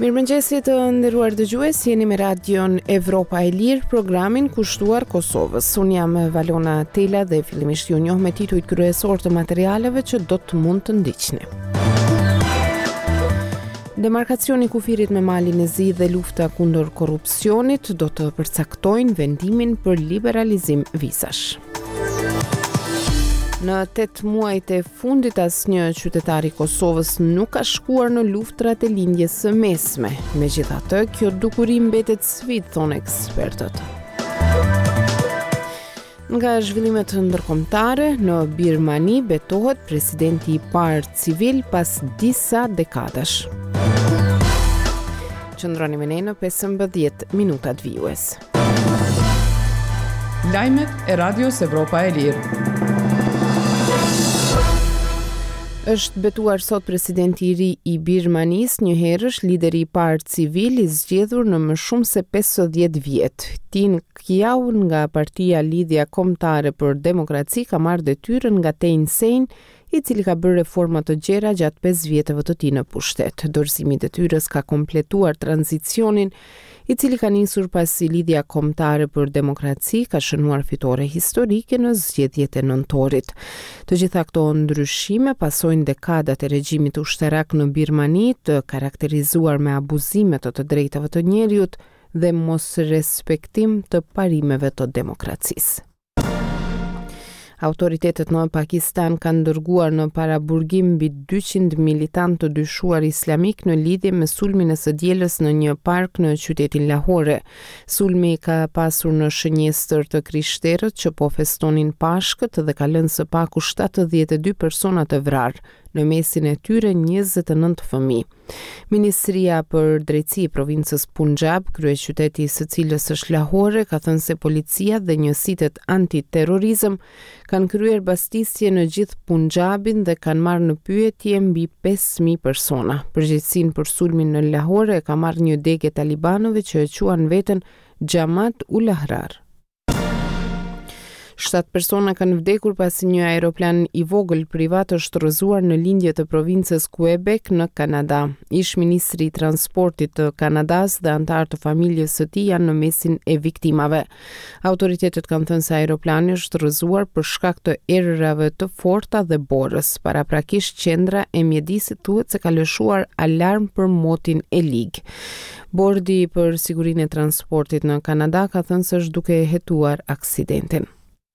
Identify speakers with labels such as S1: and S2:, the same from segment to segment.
S1: Mirëmëngjesi të nderuar dëgjues, jeni me radion Evropa e Lirë, programin kushtuar Kosovës. Unë jam Valona Tela dhe fillimisht ju njoh me titujt kryesor të materialeve që do të mund të ndiqni. Demarkacioni i kufirit me Malin e Zi dhe lufta kundër korrupsionit do të përcaktojnë vendimin për liberalizim vizash. Në 8 muajt e fundit asnjë qytetar i Kosovës nuk ka shkuar në luftrat e lindjes së mesme. Megjithatë, kjo dukuri mbetet sfidë, thonë ekspertët. Nga zhvillimet ndërkombëtare, në Birmani betohet presidenti i parë civil pas disa dekadash. Qëndroni me ne në 15 minutat vijues.
S2: Lajmet e Radios Evropa e Lirë.
S1: Është betuar sot presidenti i ri i Birmanis, njëherësh lideri i parë civil i zgjedhur në më shumë se 50 vjet. Tin Kyaw nga partia Lidhja Kombëtare për Demokraci ka marrë detyrën nga Thein Sein, i cili ka bërë reforma të gjera gjatë 5 vjetëve të tij në pushtet. Dorëzimi i detyrës ka kompletuar tranzicionin, i cili ka nisur pasi Lidhja Kombëtare për Demokraci ka shënuar fitore historike në zgjedhjet e nëntorit. Të gjitha këto ndryshime pasojnë dekadat e regjimit ushtarak në Birmani, të karakterizuar me abuzime të drejtave të njerëzit dhe mos respektim të parimeve të demokracisë. Autoritetet në Pakistan kanë dërguar në paraburgim mbi 200 militantë të dyshuar islamik në lidhje me sulmin e së dielës në një park në qytetin Lahore. Sulmi ka pasur në shënjestër të krishterët që po festonin Pashkët dhe ka lënë së paku 72 persona të vrarë, në mesin e tyre 29 fëmijë. Ministria për Drejtësi e provincës Punjab, kryeqyteti së cilës është Lahore, ka thënë se policia dhe njësitet antiterrorizëm kanë kryer bastisje në gjithë Punjabin dhe kanë marrë në pyetje mbi 5.000 persona. Përgjegjësinë për sulmin në Lahore ka marrë një degë talibanëve që e quan veten Jamaat ul Ahrar. 7 persona kanë vdekur pasi një aeroplan i vogël privat është rrëzuar në lindje të provincës Quebec në Kanada. Ish ministri i transportit të Kanadas dhe antar të familjes së tij janë në mesin e viktimave. Autoritetet kanë thënë se aeroplani është rrëzuar për shkak të errërave të forta dhe borës. Paraprakisht qendra e mjedisit thuhet se ka lëshuar alarm për motin e lig. Bordi për sigurinë e transportit në Kanada ka thënë se është duke hetuar aksidentin.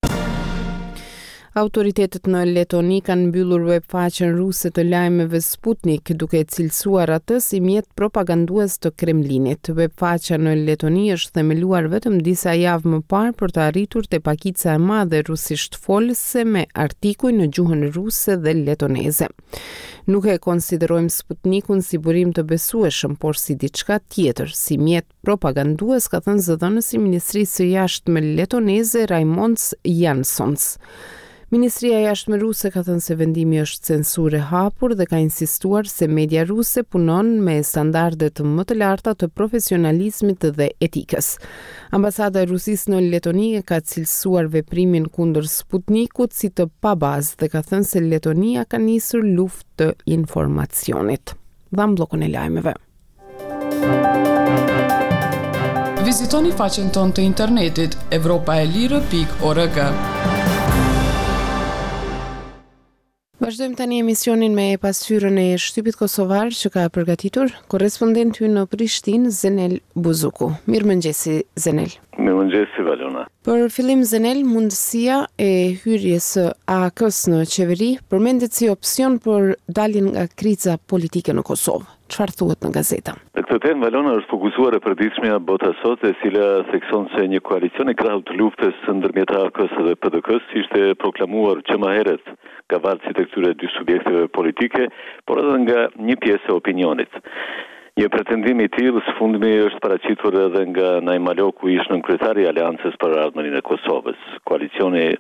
S1: Autoritetet në Letoni kanë mbyllur webfaqen ruse të lajmeve Sputnik, duke cilësuar atë si mjet propagandues të Kremlinit. Webfaqja në Letoni është themeluar vetëm disa javë më parë për të arritur te pakica e madhe rusisht folëse me artikuj në gjuhën ruse dhe letoneze. Nuk e konsiderojmë Sputnikun si burim të besueshëm, por si diçka tjetër, si mjet propagandues, ka thënë zëdhënësi i Ministrisë së Jashtme letoneze Raimonds Jansons. Ministria e Jashtme ruse ka thënë se vendimi është censure hapur dhe ka insistuar se media ruse punon me standardet më të larta të profesionalizmit dhe etikës. Ambasada e Rusisë në Letoni ka cilësuar veprimin kundër Sputnikut si të pabazë dhe ka thënë se Letonia ka nisur luftë të informacionit. Dham bllokun e lajmeve.
S2: Vizitoni faqen tonë të internetit evropaelire.org.
S1: Vazhdojmë tani emisionin me pasqyrën e shtypit kosovar që ka përgatitur korrespondenti ynë në Prishtinë, Zenel Buzuku. Mirëmëngjesi, Zenel.
S3: Mirëmëngjesi, Valona.
S1: Për fillim, Zenel, mundësia e hyrjes së AK-s në qeveri përmendet si opsion për daljen nga kriza politike në Kosovë. Çfarë thuhet në gazeta?
S3: Në këtë temë, Valona, është fokusuar e përditshmja bota sot, e cila thekson se një koalicion i krahut të luftës ndërmjet AK-s dhe PDK-s ishte proklamuar që më herët nga varësi të këtyre dy subjekteve politike, por edhe nga një pjesë e opinionit. Një pretendim i tillë sëfundmi është paraqitur edhe nga Najmaloku, ish nënkryetari i Aleancës për Ardhmërinë e Kosovës. Koalicioni i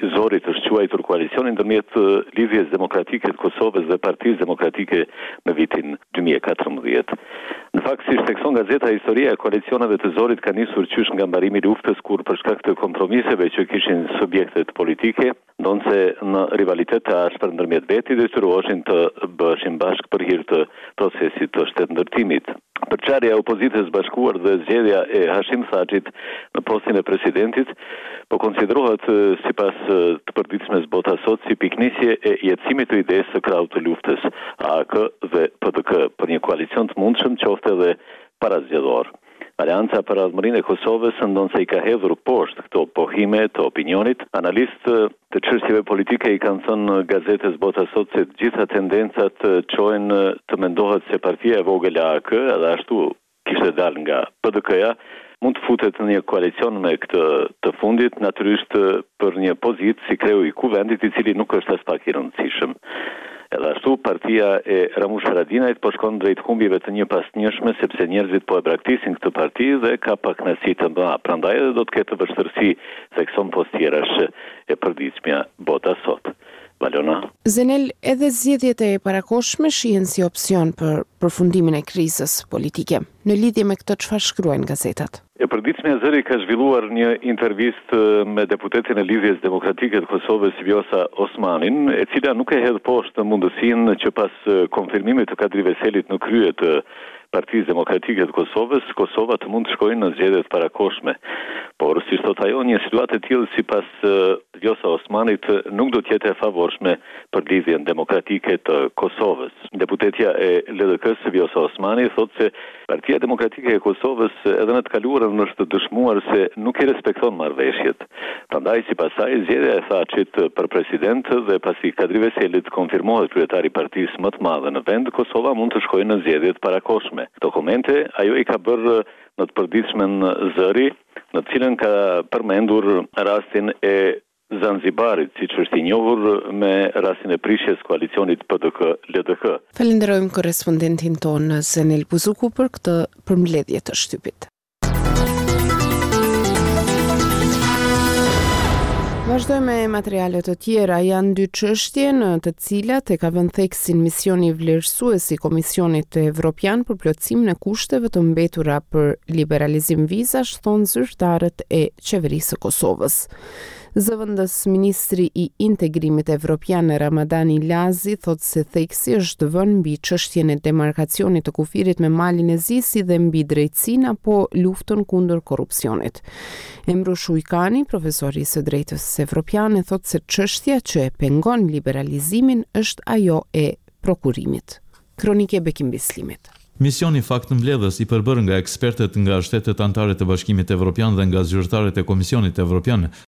S3: zorit është quajtur koalicioni ndërmjet Lidhjes Demokratike të Kosovës dhe Partisë Demokratike në vitin 2014. Në fakt, si shtekson gazeta Historia e koalicioneve të zorit ka nisur qysh nga mbarimi i luftës kur për shkak të kompromiseve që kishin subjektet politike, ndonse në rivalitet të ashpër ndërmjet vetit detyroheshin të bëheshin bashkë për hir të procesit të shtetëndërtimit. Përçarja e opozitës bashkuar dhe zgjedhja e Hashim Thaçit në postin e presidentit po konsiderohet sipas të përditshmes bota sot si piknisje e jetësimit të idesë së krahut të luftës AK dhe PDK për një koalicion të mundshëm qoftë edhe parazgjedhor. Alianca për Radhëmërinë e Kosovës ndonë se i ka hedhur poshtë këto pohime të opinionit. Analistë të çështjeve politike i kanë thënë gazetës Bota Sot se të gjitha tendencat çojnë të mendohet se partia e vogël AK, edhe ashtu kishte dalë nga PDK-ja, mund të futet në një koalicion me këtë të fundit, natyrisht për një pozitë si kreu i kuvendit i cili nuk është as pak i rëndësishëm. Edhe ashtu, partia e Ramush Haradinajt po shkon drejt humbjeve të një pasnjëshme sepse njerëzit po e braktisin këtë parti dhe ka pakënaqësi të mëdha. Prandaj edhe do të ketë vështirësi thekson postjerash e përditshmja Bota Sot. Valona.
S1: Zenel, edhe zgjedhjet e parakohshme shihen si opsion për përfundimin e krizës politike. Në lidhje me këtë çfarë shkruajnë gazetat?
S3: E përditshmja Zëri ka zhvilluar një intervistë me deputetin e Lidhjes Demokratike të Kosovës Vjosa Osmanin, e cila nuk e hedh poshtë mundësinë që pas konfirmimit të Kadri Veselit në krye të Partisë Demokratike të Kosovës, Kosova të mund të shkojnë në zgjedhjet parakohshme. Por si thot ajo, një situatë e tillë sipas Vjosa Osmanit nuk do të jetë e favorshme për Lidhjen Demokratike të Kosovës. Deputetja e LDK-s Vjosa Osmani thotë se Partia Demokratike e Kosovës edhe në të kaluarën është dëshmuar se nuk i respekton marrëveshjet. Prandaj sipas saj zgjedhja e Thaçit për president dhe pasi Kadri Veselit konfirmohet kryetari i partisë më të madhe në vend, Kosova mund të shkojë në zgjedhjet parakohshme. Dokumente ajo i ka bërë në të përditshmen Zëri, në të cilën ka përmendur rastin e Zanzibarit, siç është i njohur me rastin e prishjes koalicionit PDK-LDK.
S1: Falenderojmë korrespondentin tonë Zenel Buzuku për këtë përmbledhje të shtypit. Vazhdojmë me materiale të tjera. Janë dy çështje në të cilat e ka vënë theksin misioni vlerësues i Komisionit Evropian për plotësimin e kushteve të mbetura për liberalizim vizash, thonë zyrtarët e qeverisë së Kosovës. Zëvendës ministri i integrimit evropian Ramadani Lazi thot se theksi është vënë mbi çështjen e demarkacionit të kufirit me Malin e Zi si dhe mbi drejtësinë apo luftën kundër korrupsionit. Emru Shujkani, profesori i së drejtës evropiane, thot se çështja që e pengon liberalizimin është ajo e prokurimit. Kronike Bekim Bislimit.
S4: Misioni faktëmbledhës i përbërë nga ekspertët nga shtetet anëtare të Bashkimit Evropian dhe nga zyrtarët e Komisionit Evropian